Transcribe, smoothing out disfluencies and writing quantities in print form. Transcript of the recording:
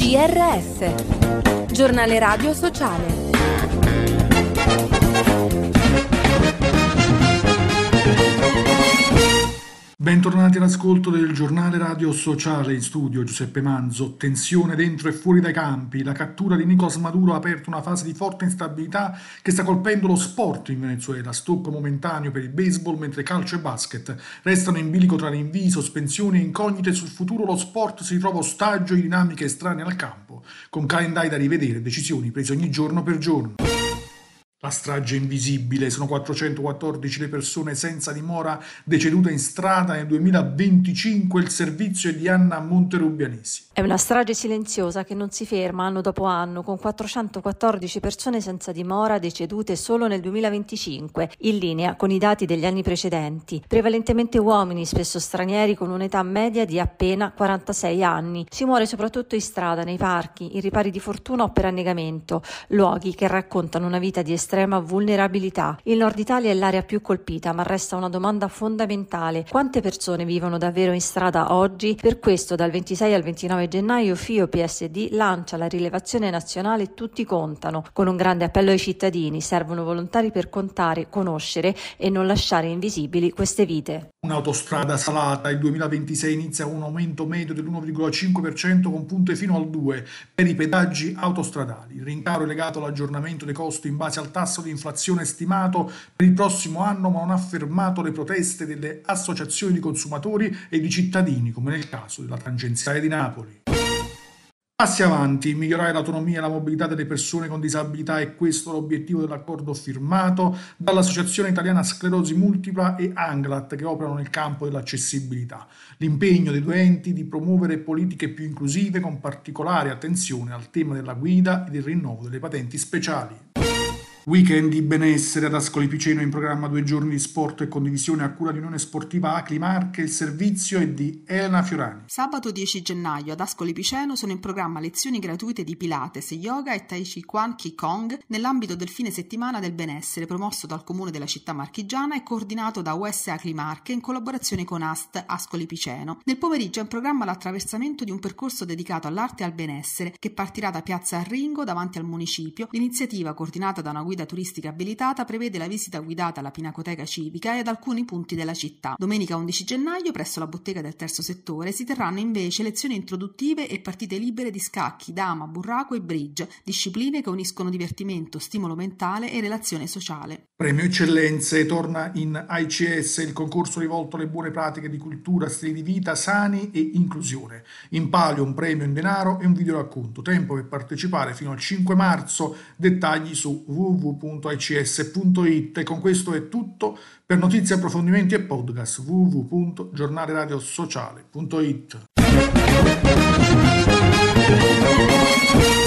GRS, Giornale Radio Sociale. Bentornati all'ascolto del Giornale Radio Sociale. In studio Giuseppe Manzo. Tensione dentro e fuori dai campi. La cattura di Nicolás Maduro ha aperto una fase di forte instabilità che sta colpendo lo sport in Venezuela. Stop momentaneo per il baseball, mentre calcio e basket restano in bilico tra rinvii, sospensioni e incognite sul futuro. Lo sport si ritrova ostaggio di dinamiche estranee al campo, con calendari da rivedere e decisioni prese ogni giorno per giorno. La strage invisibile, sono 414 le persone senza dimora decedute in strada nel 2025, il servizio è di Anna Monterubianesi. È una strage silenziosa che non si ferma anno dopo anno, con 414 persone senza dimora decedute solo nel 2025, in linea con i dati degli anni precedenti. Prevalentemente uomini, spesso stranieri, con un'età media di appena 46 anni. Si muore soprattutto in strada, nei parchi, in ripari di fortuna o per annegamento, luoghi che raccontano una vita di estrema vulnerabilità. Il Nord Italia è l'area più colpita, ma resta una domanda fondamentale: quante persone vivono davvero in strada oggi? Per questo dal 26 al 29 gennaio FIO-PSD lancia la rilevazione nazionale Tutti contano, con un grande appello ai cittadini: servono volontari per contare, conoscere e non lasciare invisibili queste vite. Un'autostrada salata, il 2026 inizia un aumento medio dell'1,5% con punte fino al 2% per i pedaggi autostradali. Il rincaro è legato all'aggiornamento dei costi in base al tasso di inflazione stimato per il prossimo anno, ma non ha fermato le proteste delle associazioni di consumatori e di cittadini, come nel caso della tangenziale di Napoli. Passi avanti, migliorare l'autonomia e la mobilità delle persone con disabilità è questo l'obiettivo dell'accordo firmato dall'Associazione Italiana Sclerosi Multipla e Anglat, che operano nel campo dell'accessibilità. L'impegno dei due enti di promuovere politiche più inclusive con particolare attenzione al tema della guida e del rinnovo delle patenti speciali. Weekend di benessere ad Ascoli Piceno, in programma 2 giorni di sport e condivisione a cura di Unione Sportiva Acli Marche. Il servizio è di Elena Fiorani. Sabato 10 gennaio ad Ascoli Piceno sono in programma lezioni gratuite di Pilates, Yoga e Tai Chi Quan Qigong nell'ambito del fine settimana del benessere, promosso dal Comune della città marchigiana e coordinato da US Acli Marche in collaborazione con AST Ascoli Piceno. Nel pomeriggio è in programma l'attraversamento di un percorso dedicato all'arte e al benessere che partirà da Piazza Arringo davanti al municipio. L'iniziativa, coordinata da una guida turistica abilitata, prevede la visita guidata alla Pinacoteca Civica e ad alcuni punti della città. Domenica 11 gennaio, presso la bottega del terzo settore, si terranno invece lezioni introduttive e partite libere di scacchi, dama, burraco e bridge, discipline che uniscono divertimento, stimolo mentale e relazione sociale. Premio Eccellenze, torna in ICS il concorso rivolto alle buone pratiche di cultura, stili di vita sani e inclusione. In palio un premio in denaro e un videoracconto. Tempo per partecipare fino al 5 marzo, dettagli su www.ics.it. E con questo è tutto. Per notizie, approfondimenti e podcast www.giornaleradiosociale.it.